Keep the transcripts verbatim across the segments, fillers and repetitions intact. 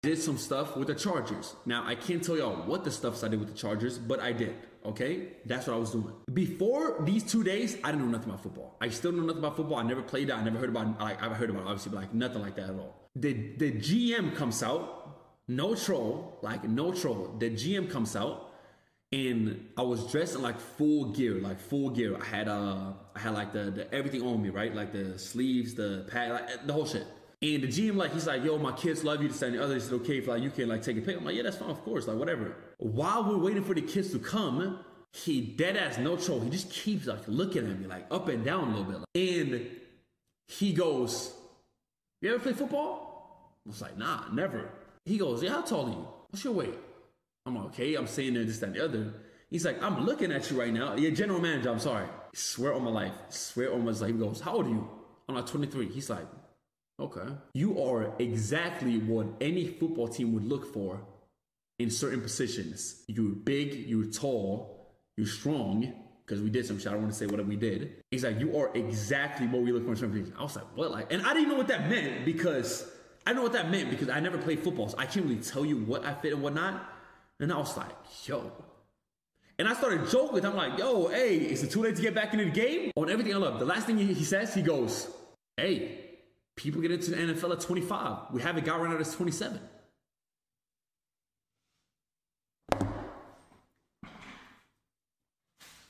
did some stuff with the Chargers. Now, I can't tell y'all what the stuffs I did with the Chargers, but I did, okay? That's what I was doing. Before these two days, I didn't know nothing about football. I still know nothing about football. I never played it. I never heard about it. Like, I've heard about it, obviously, but like nothing like that at all. The, the G M comes out, no troll, like no troll. The G M comes out, and I was dressed in like full gear, like full gear. I had uh, I had like the, the everything on me, right? Like the sleeves, the pad, like the whole shit. And the G M, like, he's like, yo, my kids love you, to send the other. Is it okay if like you can like take a pic? I'm like, yeah, that's fine, of course, like whatever. While we're waiting for the kids to come, he dead ass no troll. He just keeps like looking at me like up and down a little bit, and he goes, "You ever play football?" I was like, "Nah, never." He goes, "Yeah, how tall are you? What's your weight?" I'm like, okay, I'm saying this, that, and the other. He's like, "I'm looking at you right now. You're general manager, I'm sorry. I swear on my life. I swear on my life." He goes, "How old are you?" I'm like, twenty-three. He's like, "Okay. You are exactly what any football team would look for in certain positions. You're big, you're tall, you're strong," because we did some shit. I don't want to say what we did. He's like, "You are exactly what we look for in certain positions." I was like, what? Like, and I didn't know what that meant because I know what that meant because I never played football. So I can't really tell you what I fit and what not. And I was like, yo. And I started joking with him. I'm like, yo, hey, is it too late to get back into the game? On everything I love. The last thing he, he says, he goes, "Hey, people get into the N F L at twenty-five. We have a guy right now that's twenty-seven.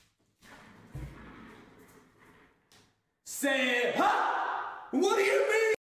Say, huh? What do you mean?